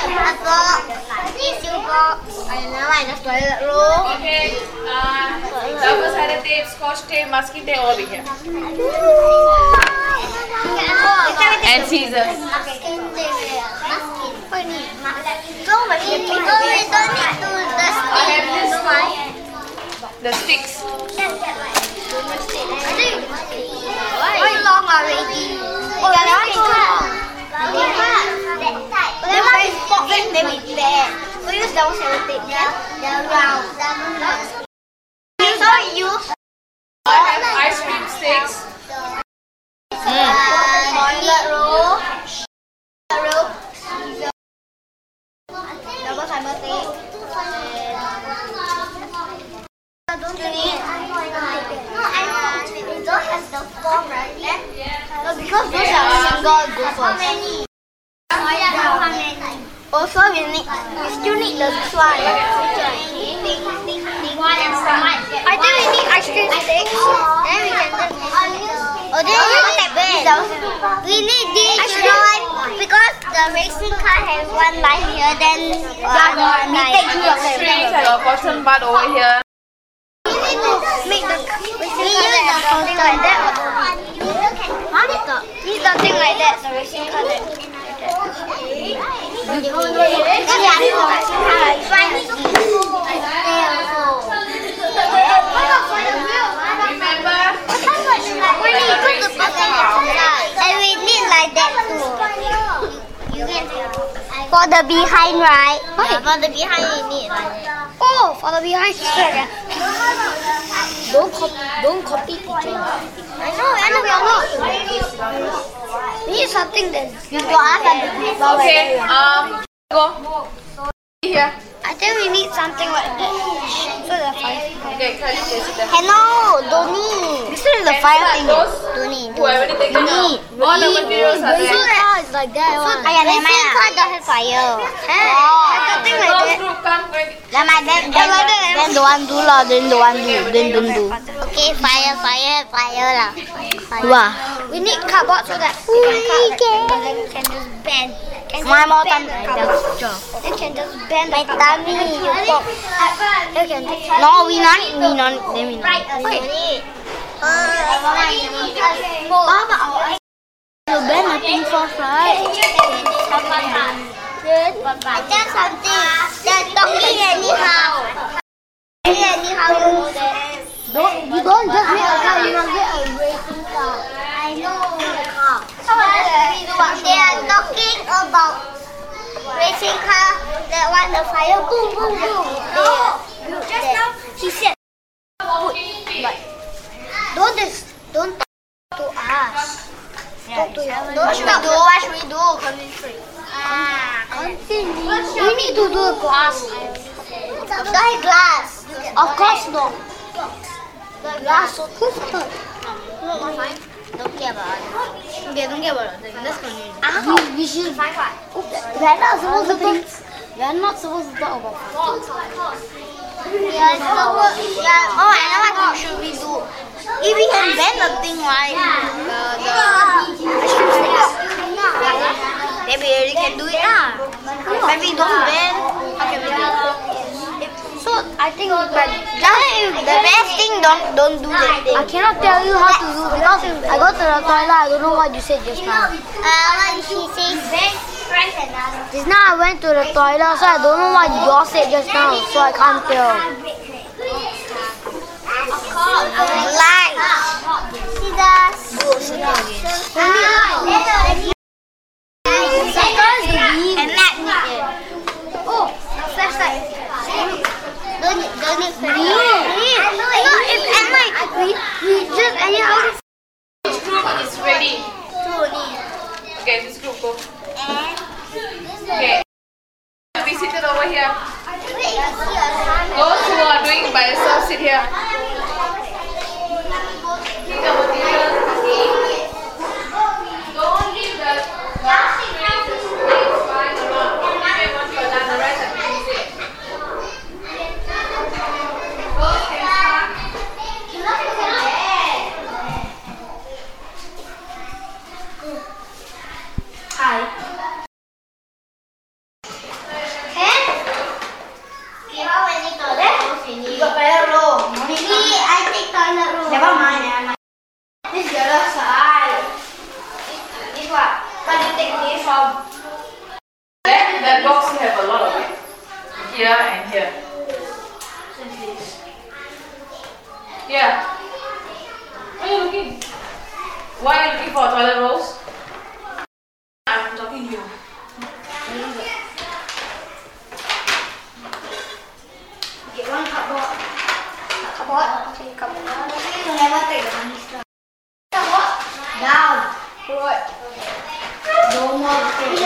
a box, tissue box, and a toilet roll. Okay. Double-sided tape, scotch tape, masking tape, all over here. And scissors. I have this one. The sticks. How long already? Oh, that one is long. That one is boxing, then we bend. So use double-sided tape, yeah? They're round. So use I have ice cream sticks. toilet roll, double-sided tape. Don't you need? No, I know. It don't have the form, right? No, because those are single go first. How many? Also, we still need the this one. I think we need ice cream sticks. Then we can just. Oh, then we need this, you know why? Because the racing car has one line here, then one line. Strings and a bottom part over here. Make the something like that. Need something like that. The racing car that. Remember? And we need like that too. For the behind, right? Yeah, for the behind we need like that. Oh, for the behind. Don't copy teacher. I know, we are not. We need something that you go ask. Okay, go. Here. I think we need something like that. So the fire. Okay, can you place it there? Hello, don't need. This is the fire thing. Those Don't need. who have already taken out. All the materials are there. It's like that one. I never mind. Car don't have fire. Something like Those that. group come quick. Then don't want do lah. Then don't do. Okay, fire lah. Wow. We need cardboard so that we can just bend. One more time. Then can just bend my tummy. No, we not. Then we not. Okay. You bend the thing first, right? I tell something. They're talking anyhow. You don't just make a car, you must get a racing car. I know. They are talking about racing car that want the fire. Boom, boom, boom. Just now he said, don't talk to us. Talk to you. What should we do? Continue. We need to do a glass. Glass. Of course not. Glass. Don't care about it. Okay, don't care about it. Let's continue. We should. We're not supposed to talk. We're not supposed to talk about it. Oh, I know what should we do. If we can bend the thing, right? The ice cream sticks. Then we really can do it lah. When we don't bend, how can we do it? So I think, but just the best thing, don't do that thing. I cannot tell you how to do because I go to the toilet. I don't know what you said just now. What she says. Just now I went to the toilet, so I don't know what you all said just now, so I can't tell. Light. And magnet. Oh, flashlight. Don't we just anyhow. Which group is ready? Okay, this group go. Okay. Be seated over here. Those who are doing it by yourself, sit here. Take the materials again. Don't leave the strings flying around. Only once you are done, the rest I can use it. Those can start. Hi. Never mind. This is the other side. This one. Where do you take this from? That box you have a lot of it. Here and here. Here. Why are you looking? Why are you looking for toilet rolls? I'm talking to you. Get one cupboard. Okay, cupboard. You never take the money stuff. Cupboard. Down. Right. No more.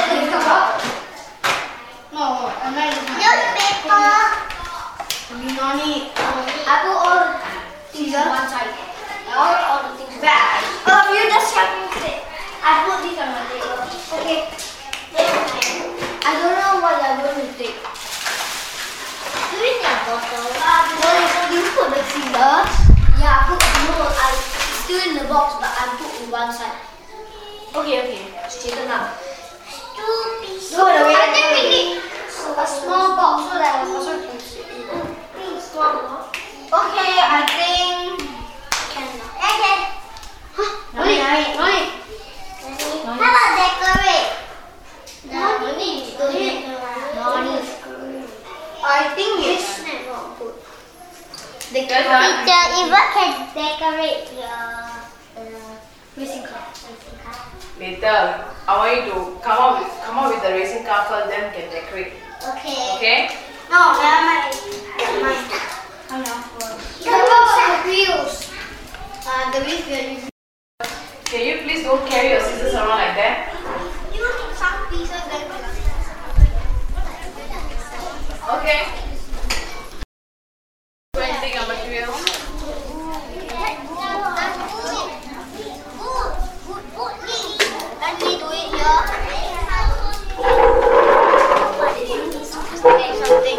No, I'm not using paper. You don't need. I put all the things on one side. All the things back. Oh, you just help me with it. I put this on my table. Okay. I don't know what I'm going to take. Do you need a bottle? You put the scissors. Yeah, I put it's still in the box, but I put on one side. Okay. Straighten up. No, I think we need a small box so that the person can sit in. Okay, I think. Okay. No need. How about decorate? No need. I think it's not good. Teacher, Eva can decorate your racing car. Later, I want you to come up with the racing car first, then can decorate. Okay. Okay? No, never mind. Come on. The wheels. The wheels we are using. Can you please don't carry your scissors around like that? You need some pieces that Okay. Go and take your material. Let me do it here. Okay, something.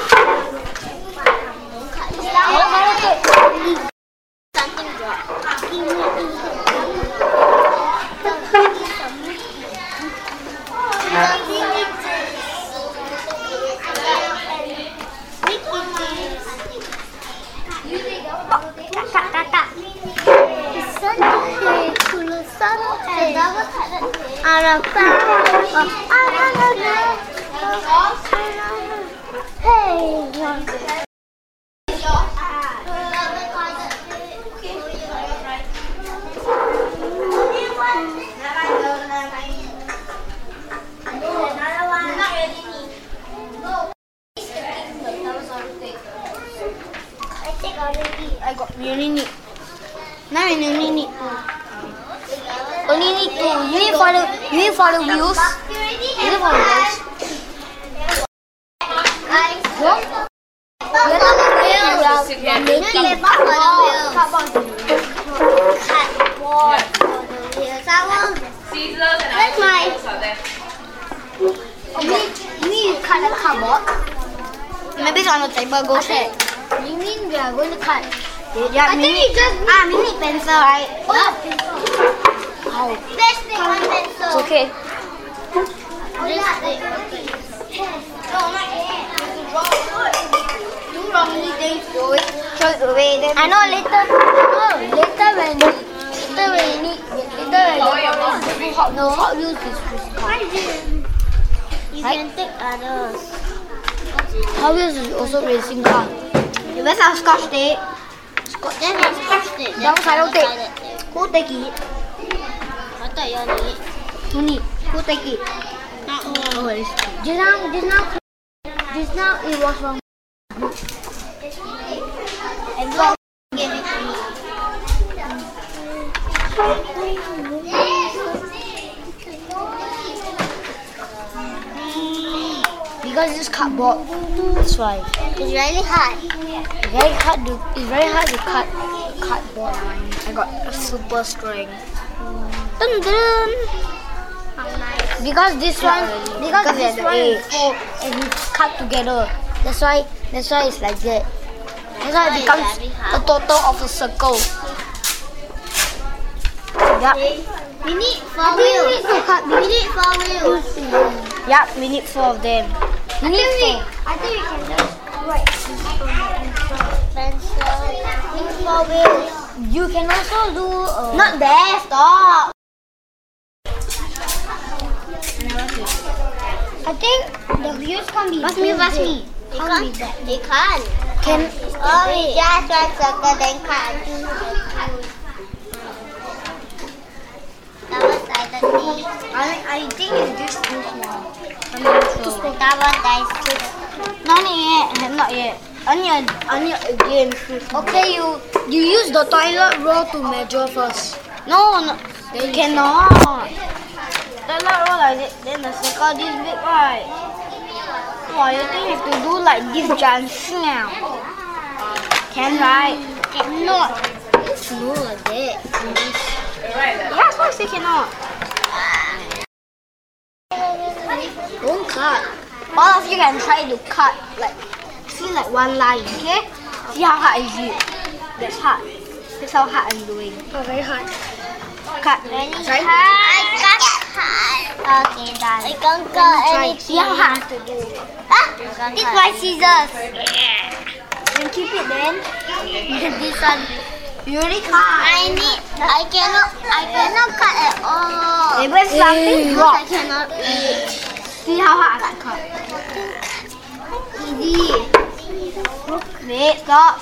Something drop. I got really neat. Now we only need two. Only need two. You need for the wheels. You need for the wheels. What? You're not the wheels. You're making cardboard for the wheels. Scissors and That's mine. scissors are there. You need to cut the cardboard. Maybe it's on the table. Go ahead. You mean we are going to cut? Yeah, I think we need pencil, right? What? How? Let's take one pencil. It's okay. No, not yet. Do wrongly things, throw it away. Then I know later when Hot Wheels is racing car. You can take others. Hot Wheels is also racing car. Where's our Scotch tape? Then our Scotch tape. Double-sided tape. Who take it? I thought you need. Who need? Who take it? Just now it was wrong. Everyone gave it to me. Because it's cardboard, that's why. It's really hard. It's very hard to cut cardboard. I got a super strength. Dun dun. How nice. Because this one is full and it's cut together. That's why it's like that. That's why it becomes a total of a circle. Yeah. We need 4 wheels. We need 4 wheels. Yeah, we need 4 of them. I think we can just write pencil. 4 wheels. You can also do. Not there. Stop. I think the views can be. Pass me. They can't. They can't. Can. Oh, we just one circle then cut. Double sided D. I think it's just too small. Double sided. Not yet. Anya again. Okay, you use the toilet roll to measure first. No. You cannot. Toilet roll like this, then the circle this big, right? Wow, you think you have to do like this giant now? Can, right? Cannot. No, like that. Right. Yeah, of course they cannot. Don't cut. All of you can try to cut like see like one line, okay? See how hard is it? That's hard. That's how hard I'm doing. Oh, very hard. Cut. Try. I got hard. Okay, done. I can't cut anything. See how hard to do. It's my scissors. Then keep it then. This one. You already cut. I cannot cut at all. When something I drops, cannot reach. see how hard I cut. Easy. Wait, stop.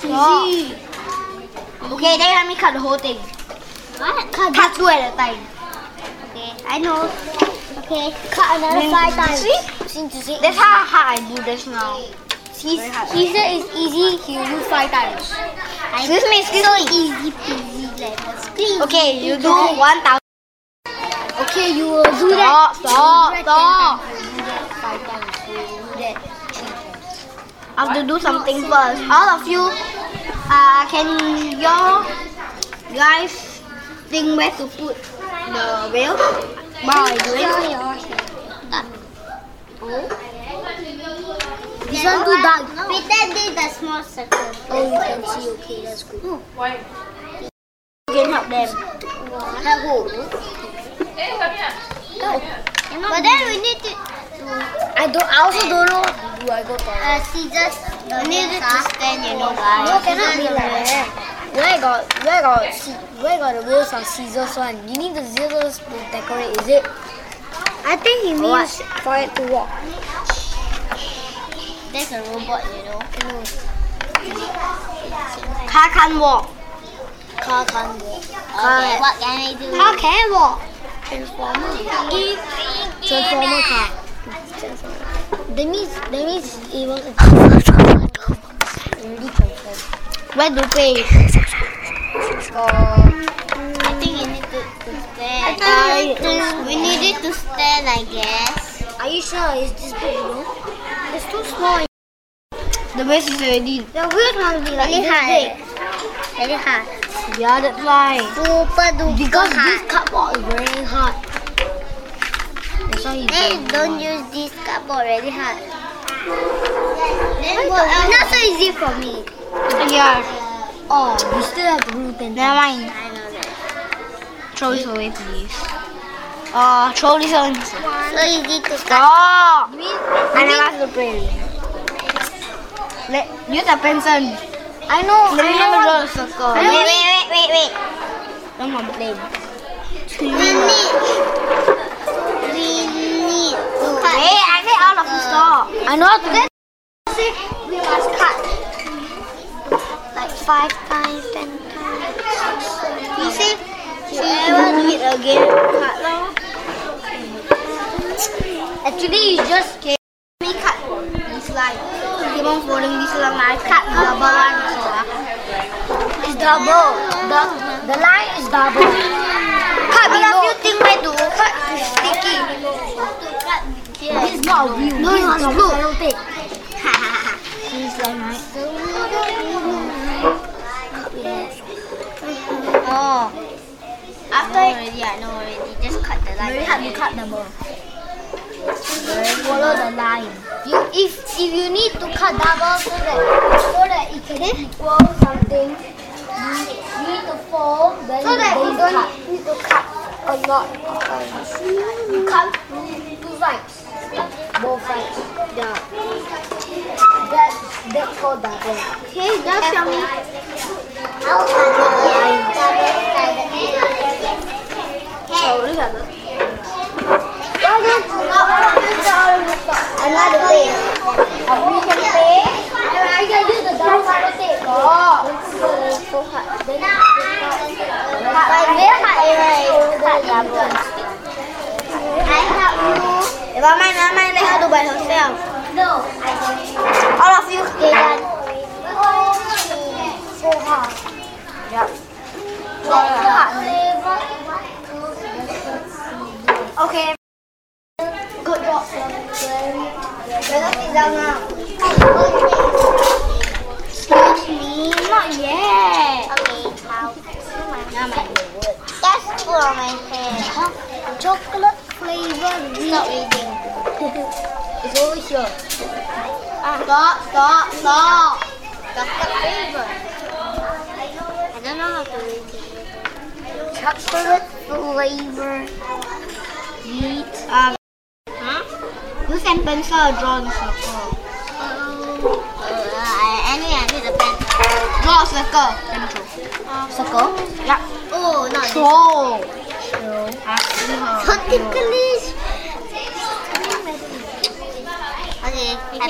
Okay, then let me cut the whole thing. What? Cut two at a time. Okay, I know. Okay. Cut another 5 times. See? That's how hard I do this now. He said it's easy. He will do 5 times. Excuse me. So easy peasy like this. Please. Okay, you do 1,000. Okay, you will do Stop. Stop. I have to do something first. All of you, can you guys think where to put the wheel? While I do it. This one too dark. Peter did the small circle. Oh, you can see. Okay, that's good. Why? You can help them. Help who? Hey, come here. Go. But then we need to I also don't know what to do. I go toilet. scissors. We need it to stand, you know, guys. No, cannot be like that. Where got the wheels of scissors one? You need the scissors to decorate, is it? I think he means for it to walk. There's a robot, you know. Car can't walk. Car can't walk. Okay, what can I do? Car can walk. Transformer car. That means it was already transformed. Where to pay? I think you need to stand. We need it to stand, I guess. Are you sure it's this big, you know? It's too small. The base is already. The wheels must be like Very this hard. big. Very hard. Yeah, that's why. Super duper Because this hard. cardboard is very hard. That's why he's Hey, very don't hard. use this cardboard, very hard. Then what else? Not so easy for me. Yeah. Oh, you still have to do 10. Never mind. I know that. Throw this away, please. Throw this on. So easy to cut. Stop! I never have to play. Use a pencil. I know. Let me never draw a circle. Wait. Don't complain. We need to cut. Hey, I said all of you stop. I know how to do. We must cut. Like 5 times, 10 times. You see? You ever do it again? Cut now. Actually, you just can me cut this line. Keep on folding this line. I cut double line also. It's double. The line is double. Cut below. You think where to cut? It's sticky. This is not a wheel. No, it's a blue. This line, right? Oh. After I know already. Just cut the line. very hard to cut the ball. Follow the line. If you need to cut double so that it can equal something, you need to fold. Then so that you don't need to cut a lot of times. You cut two sides, both sides. Yeah. That's called double. Okay, now show me. So look at this. Another thing. We can pay. I can use the double sided tape. Oh. So hard. Very hard. I help you. If I might let her do by herself. No. All of you stay done. So hard. Yep. Okay. Good job. Let us sit down now. Excuse me, not yet. Okay, now my wood. That's for my hair. Huh? Chocolate flavor. Stop reading. It's over here. Stop. Chocolate flavor. I don't know how to read it. Chocolate flavor. Use pen pencil or draw the circle. Anyway, I need a pen. Draw a circle. Circle? Yeah. Oh, not draw. Something English. Okay,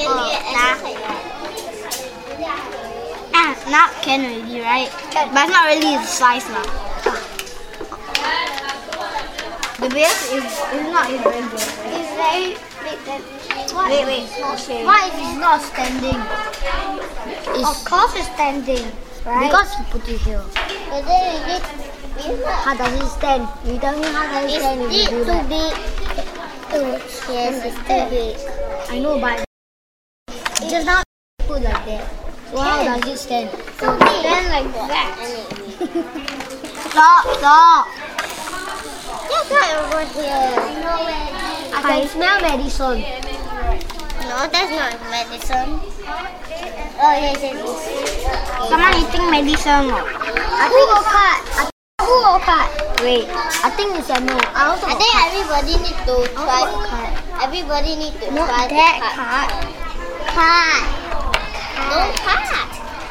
now can already, right? But it's not really the size now. The base is not even very big. It's very big. Wait. Why is it not standing? Of course it's standing, right? Because you put it here. But then how does it stand? You tell me how does it stand if you do that. It's too big. Yes, it's too big. I know, but just now put like that. So how does it stand? So stand like that. Stop. Just right over here. I can smell medicine. No, that's not medicine. Oh, yes. Someone eating medicine. I think it's cat. Wait, I think it's a no. I think everybody needs to try cat. Everybody needs to try cat. No, cat.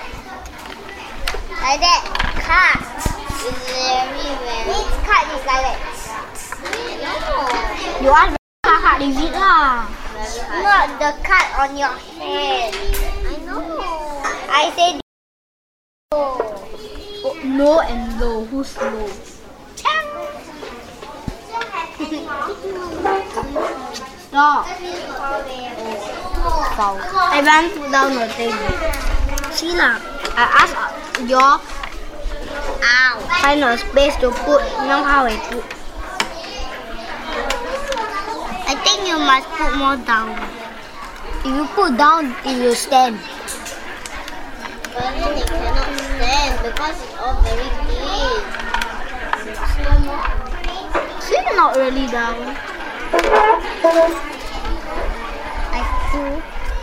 Like that. Cat. It's very. Which cat is like that? You ask cat is it lah? Not the cat on your head. I know. I said no and low. Who's low? Stop. I went to down the table. See lah. I asked your find a space to put. Now how I put. I think you must put more down. If you put down, it will stand. But then it cannot stand because it's all very big. It's not really down. I do.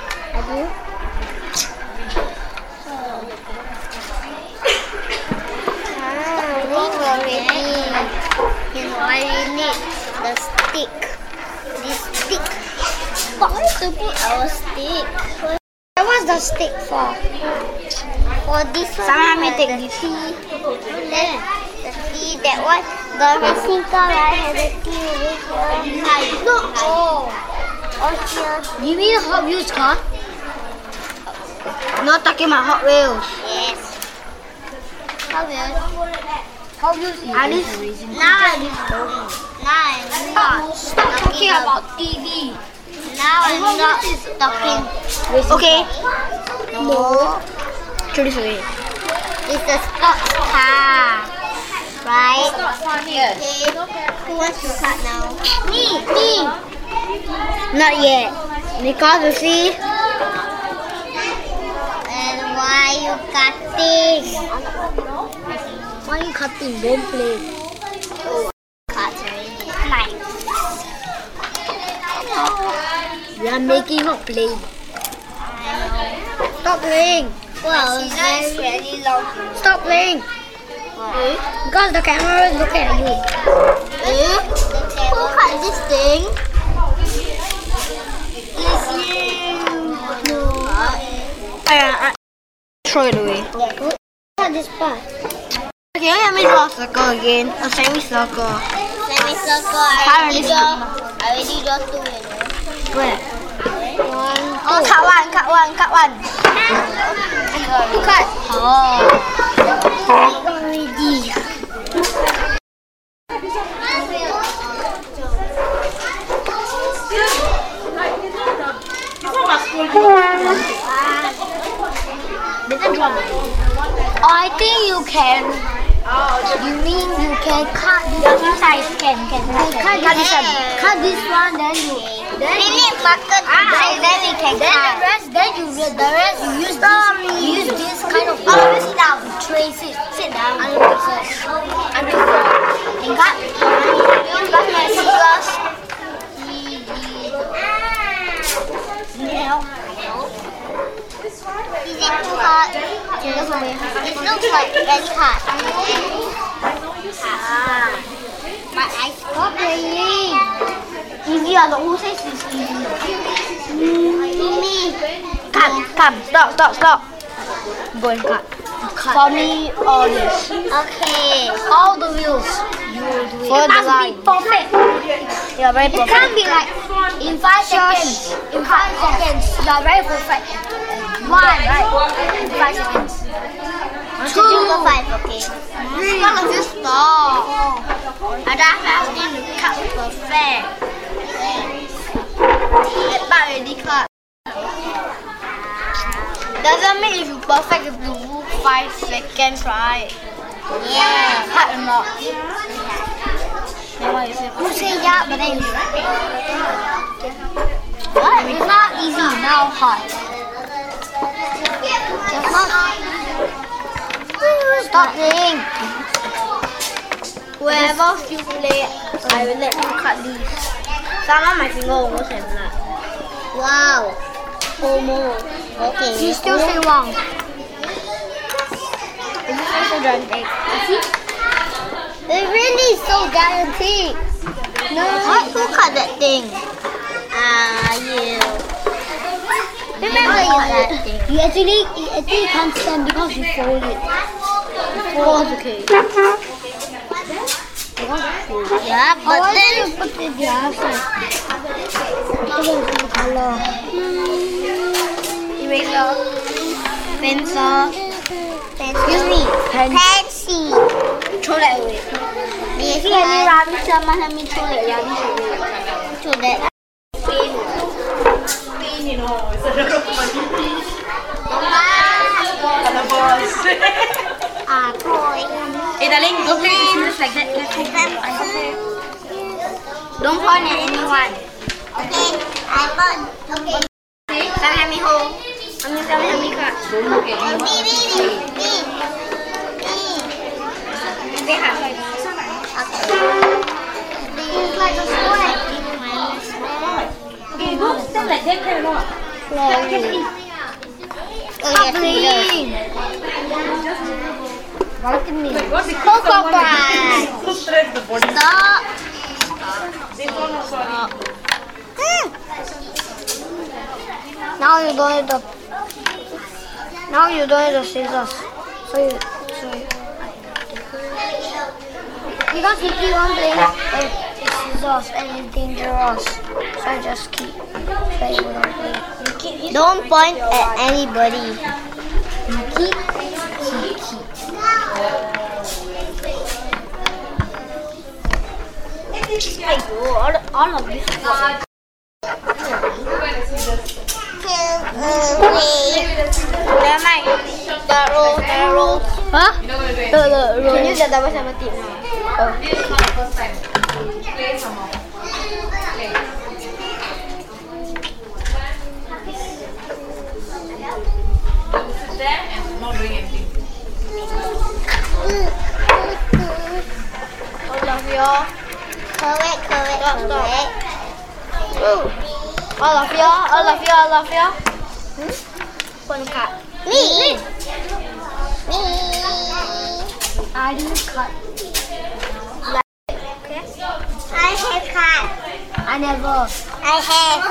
You know, I need the stick. This stick. Why to put our stick? What's the stick for? For this one. Someone may take this. See that one? The racing car right has a key over here. No. Oh here. You mean Hot Wheels car? Not talking about Hot Wheels. Yes. Hot Wheels is racing car. Stop talking about TV. Now I'm not talking. Okay. No. Throw this away. It's a sports car. Right? Yes. Okay. Who wants to cut now? Me. Not yet. Because you see. And why you cutting? Why you cutting? Don't play. Oh, cut already. Nice. We are making her play. Stop playing. Well, it's really long. Stop playing. Because the camera is looking at you. Who cut this thing? It's you. No. Throw it away. cut this part. Okay, let me draw a circle again. A semicircle. Semicircle. I already draw two, you know. Where? One, Oh, two. cut one. Cut. Oh. Already. Oh, I think you can. You mean you can cut this size? Can cut this one. Cut this one, then you. Then We need bucket today, then we can Then cut. the rest you use this kind of. Oh, sit down. Trace it. Sit down. And cut. Got my scissors. Now. Is it too hard? It looks like very hard. But I stop playing. Easy, who says it's easy? Me. Come, stop. Go and cut. For me, all this. Okay. All the wheels. For the line. Perfect. You're very It perfect. can't be like in 5 seconds. In 5 seconds, you are very perfect. One, right? In 5 seconds. Two. Go 5, okay. All of you stop. I don't have to cut perfect. That part already cut. Doesn't mean if you perfect if you move 5 seconds, right? Yeah. Cut or not? Then what you say? You say yeah, but then you what? It's not easy, now hard. Just not. Stop playing. Whoever you play, I will let you cut these. Some of my finger almost have blood. Wow. Almost. Okay. You still say wrong. Is this also gigantic? It really is so guaranteed. No. Who cut that thing? You. Remember you you that thing. You actually can't stand because you fold it. Oh, okay. Yeah, but why then do you put it the other side? because of the color. Eraser. Pencil. Excuse me. Fancy. Throw that away. This See any one. rubbish? Someone help me throw that rubbish away. To that. Pain. You know, it's a little funny. Hello, boss. Toy. Hey, darling, don't play with the scissors like that. Don't point at anyone. Okay, I want. Okay. Sam, help me hold. Sam, help me cut. Don't look at me. They have like It's like a square. Okay, don't stand like that, can or not? Stop playing. What the Coco Prize. Who stretch the body? Stop. This one also. now you don't have the scissors. So you because if you want to scissors and it's dangerous, so just keep playing without playing. Don't point at anybody. Keep. All of this. Never mind. The roll. Huh? The roll. Can use the double 17 now. This is not the first time. Play some more. Play. Sit there and not doing anything. All of you. Correct. All of you. One cut. Me. I didn't cut. Okay. I have cut. I never. I have.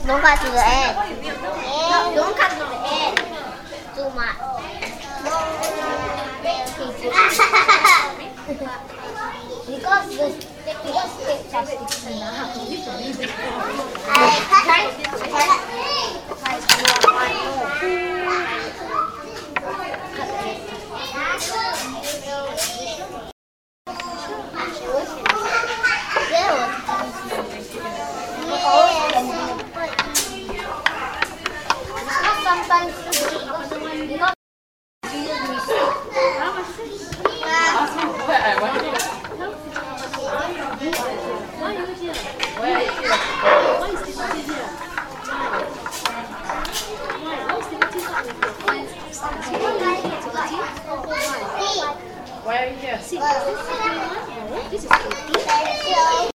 Don't cut to the end. No, don't cut to the end. Too much. because the sticks are sticking now. Sometimes because Why are you here? This is 80.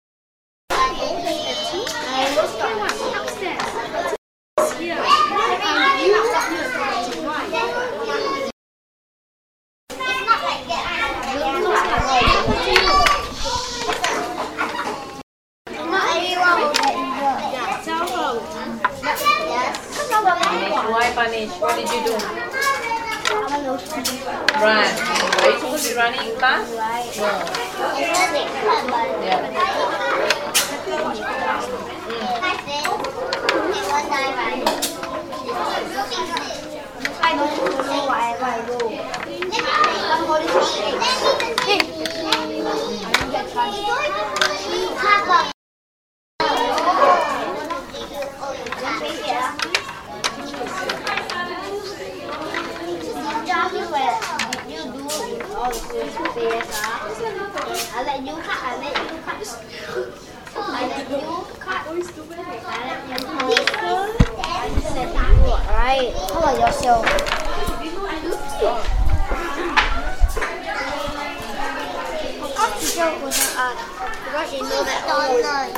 Why punish? What did you do? Run. Are you supposed to be running in class? I don't know why I do. I let you cut. I let you cut. I let you cut. I said you, alright. How about yourself? Teacher wasn't us because she knows that all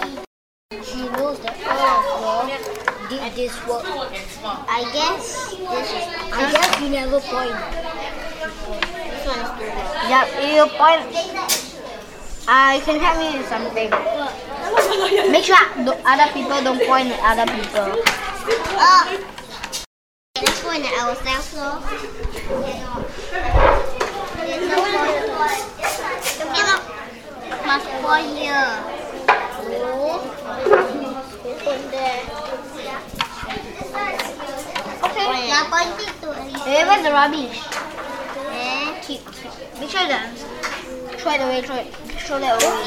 of you did this work. I guess you never point. This one is too bad. Yeah, you point. You can help me with something. Make sure other people don't point at other people. Let's point at ourselves, so. Must point here. Okay, now point it to Hey, where's the rubbish? keep. Make sure that. Throw it away, throw it. Throw that away.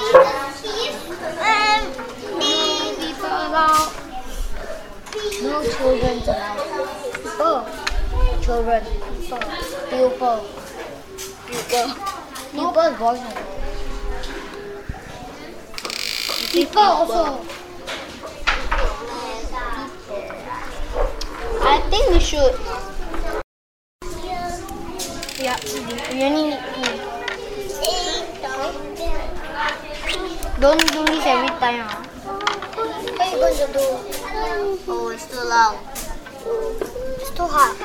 People around. No children allowed. Children. People boys. People also. I think we should. Yeah, you need. Don't do this every time. What are you going to do? Oh, it's too loud. It's too hot.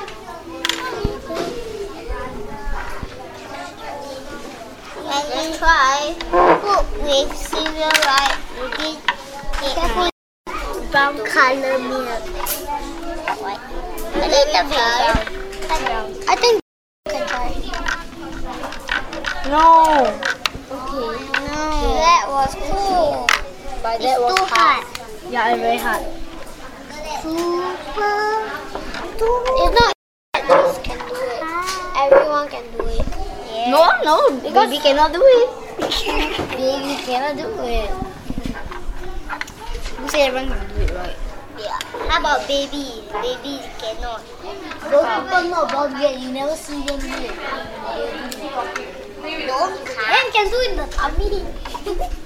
Can you try cook with cereal right? Careful. Brown color milk. A little bit. I think you can try. No. Okay. No. That was cool. But It's too hot. Yeah, it's very hard. It's not just can do it. Everyone can do it. No, because baby cannot do it. Baby cannot do it. You say everyone can do it, right? Yeah. How about baby? Baby cannot. Those people know about it. You never see them do it. Don't can do it in the tummy.